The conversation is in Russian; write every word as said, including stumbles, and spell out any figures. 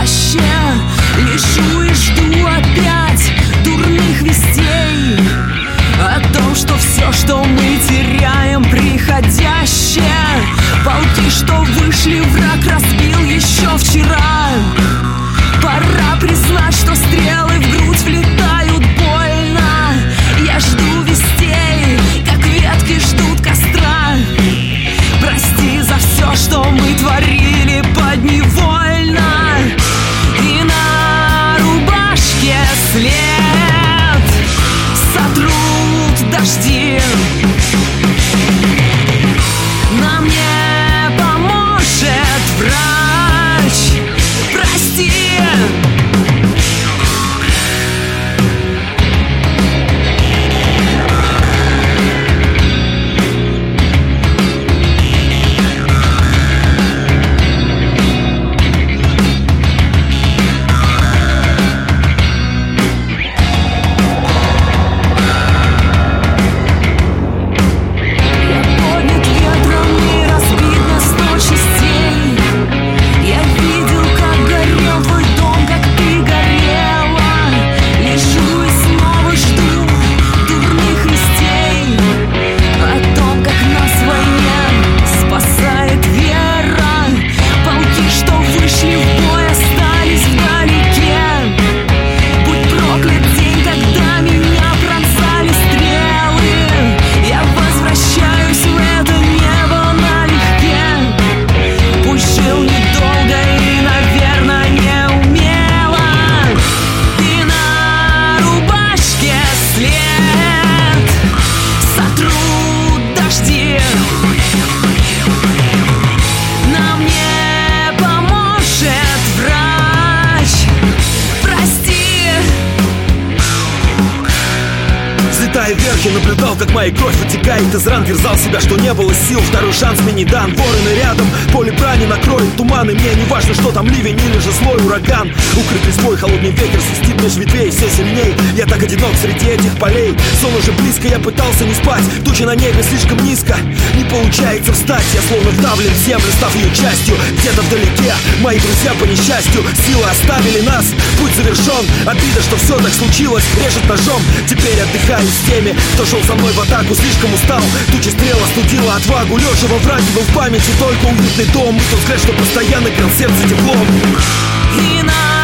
приходящее. Лежу и жду опять дурных вестей о том, что все, что мы теряем, приходящее. Полки, что вышли, враг разбил еще вчера. Пора признать, что стрелы в грудь влетают больно. Я жду вестей, как ветки ждут костра. Прости за все, что мы творили подневольно. И на рубашке след сотрут дожди. Нам не поможет врач. Прости. Вверх я наблюдал, как моя кровь вытекает из ран. Терзал себя, что не было сил. Второй шанс мне не дан. Вороны рядом, поле брани накроет туман. И мне не важно, что там ливень или же злой ураган. Укрытый свой холодный ветер свистит меж ветвей все сильней. Я так одинок среди этих полей. Сон уже близко, я пытался не спать. Тучи на небе слишком низко, не получается встать. Я словно вдавлен в землю, став ее частью. Где-то вдалеке мои друзья по несчастью. Силы оставили нас, путь завершен. Обида, что все так случилось, режет ножом. Теперь отдыхаю с теми, кто шел со мной в атаку, слишком устал. Туча стрел остудила отвагу. Лежа во враге, был в памяти только уютный дом. И тот взгляд, что постоянно грел сердце теплом. И на